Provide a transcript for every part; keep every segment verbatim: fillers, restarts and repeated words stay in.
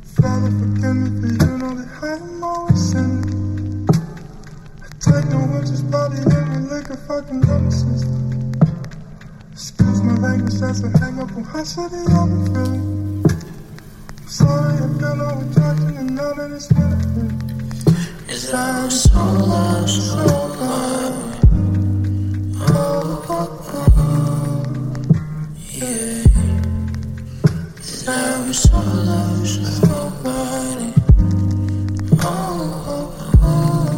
Father, forgive me for you know that I am always sinning. I take no words, body in me like a fucking nemesis. Excuse my language, that's a hang up on how shitty I'm feeling. I'm sorry, I feel no attraction and now that it's benefit. Is that I'm so lost, so bad? Oh, oh, oh, yeah. Is that I'm so lost, so bad? Oh, oh, oh,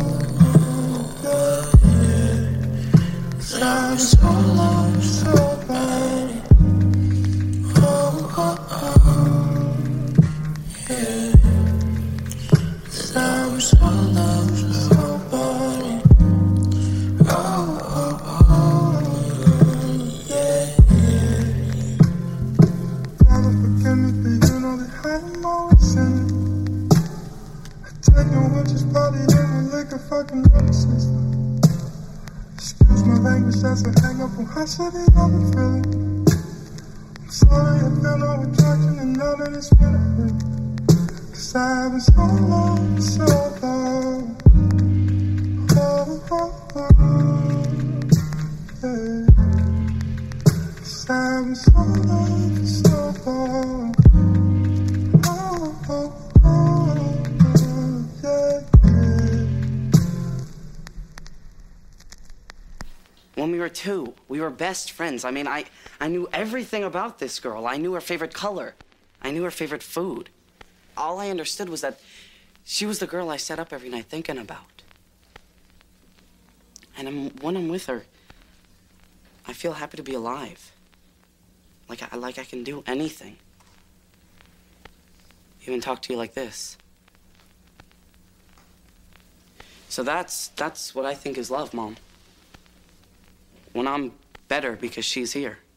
yeah. Is that I'm so lost, so bad? Oh, oh, oh, yeah. Is that I'm so lost, so bad? Oh, oh, oh, yeah, yeah. Father, forgive me for you know that I am always sinning. I take no words, body in me like a fucking nemesis. Excuse my language, that's a hang up on how shitty I'm feeling. I'm sorry, I feel no attraction and now that it's benefit. Cause I've been so long, so long. Oh, oh, oh, yeah. Cause I've been so long, so long. Oh, oh, oh, yeah, yeah. When we were two, we were best friends. I mean, I, I knew everything about this girl. I knew her favorite color. I knew her favorite food. All I understood was that she was the girl I sat up every night thinking about. And I'm, when I'm with her, I feel happy to be alive. Like I, like I can do anything. Even talk to you like this. So that's, that's what I think is love, Mom. When I'm better because she's here.